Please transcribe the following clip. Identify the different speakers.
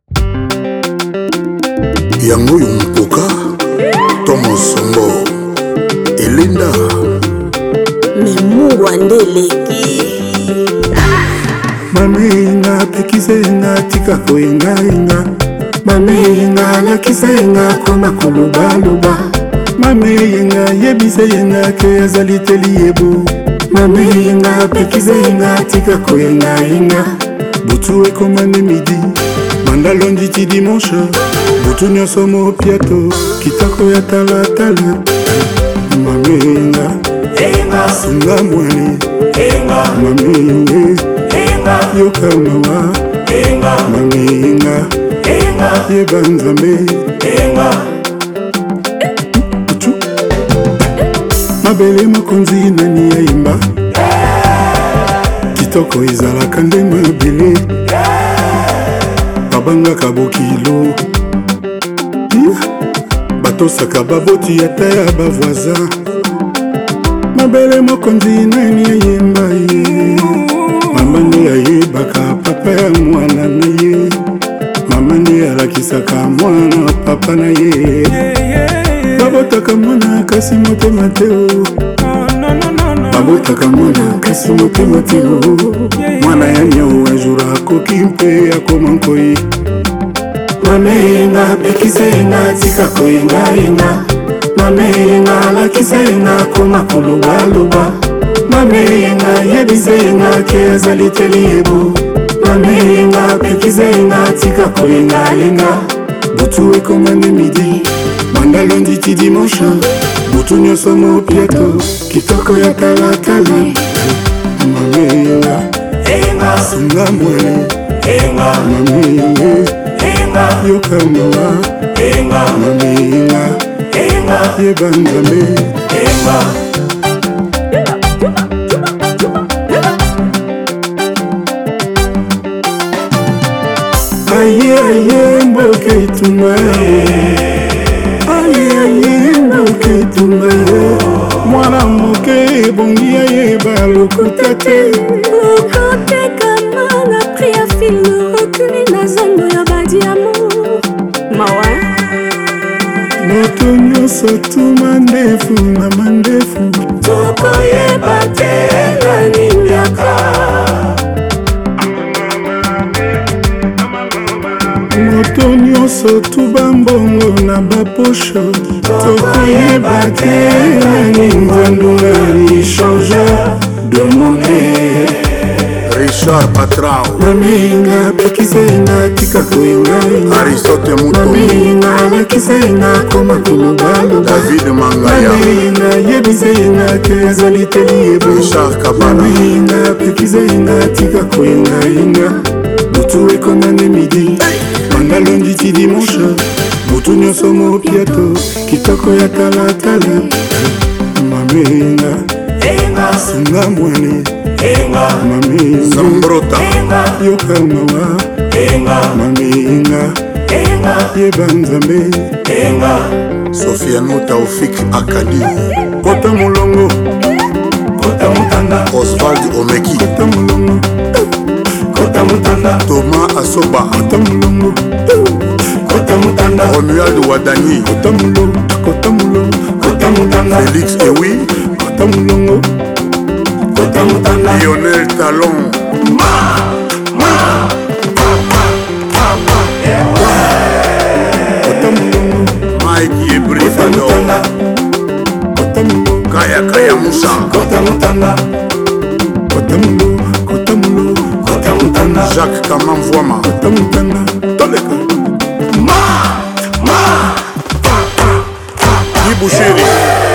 Speaker 1: yango yumpoka Tomosombo Elinda
Speaker 2: Memungu andeleki
Speaker 3: Mamenga pekizenga tika koenga enga Mamenga lakizenga koma koluba luba Mamenga yebizenga ke azali teli yebu Mamenga pekizenga tika koenga enga Butu ekomane midi Manda lundi ti dimanche Butu nyonso mo piato Kitako ya tala tala Mamenga Sunga mwani Mamenga Yoka mawa Mamenga Yeba nzambe Butu Mabele makonzi nani ya imba Kitoko izalaka nde mabele Babangaka bokilo Batosaka baboti ata ya bavoisin Mabele mokonzi nani ya yemba ye Mama nde ayebaka papa ya mwana na ye Mama nde alakisaka mwana papa na ye Babotaka mwana kasi motema te Babotaka mwana kasi motema te Mwana ya nyau ajura koki mpe akoma nkoi Mamenga pekizenga tika koenga enga Mamenga lakizenga koma koluba luba Mamenga yebizenga ke azali teli yebu Mamenga pekizenga tika koenga enga Butu ekomane midi Manda lundi ti dimanche Butu nyonso mo piato Kitoko ya tala tala Mamenga Sunga mwani Mamenga Yoka mawa Mamenga Yeba nzambe Aye aye mboke ituma Aye aye mboke ituma Mwana moke bongi ayeba lokuta te
Speaker 2: Okote kama na pria filo Okuni na zango ya badi amour Mawa
Speaker 3: Moto nyonso tuma ndefu na mandefu
Speaker 2: Toko yeba te na nimyaka
Speaker 3: Moto nyonso tuba mbongo na baposho Tokoyeba te nani ngwandunga ni changeur de monnaie
Speaker 1: Richard Patrao
Speaker 3: Mamenga pekizenga tika koenga
Speaker 1: Aristote Mutombo
Speaker 3: Mamenga lakizenga koma koluba luba
Speaker 1: David Mangaya
Speaker 3: Mamenga yebizenga ke azali teli yebu
Speaker 1: Richard Kabana
Speaker 3: Mamenga pekizenga tika koenga enga Butu ekomane midi Manda lundi ti dimanche Butu nyonso mo piato Kitoko ya tala tala Mamenga Sunga mwani Mamenga
Speaker 1: Zambrota
Speaker 3: Yoka mawa Mamenga Yeba nzambe
Speaker 1: Sofiano Taufik Akadi
Speaker 3: Kota mulongo Kota mutanda
Speaker 1: Oswald Omeki
Speaker 3: Kota mulongo Kota mutanda
Speaker 1: Thomas Asoba
Speaker 3: Kota mulongo Kota mutanda
Speaker 1: Romuald Wadani
Speaker 3: Kota mulongo Kota mulongo Kota mutanda
Speaker 1: Félix Ewi
Speaker 3: Kota mulongo Kota mutanda
Speaker 1: Lionel Talon
Speaker 3: Kota mulongo
Speaker 1: Mike Ebrifado
Speaker 3: Kota mulongo
Speaker 1: Kaya Kaya Musa
Speaker 3: Kota mutanda Kota mulongo Kota mulongo Kota mutanda
Speaker 1: Jacques Kamamvwama
Speaker 3: Kota mutanda Toleka
Speaker 1: Guy Boucheri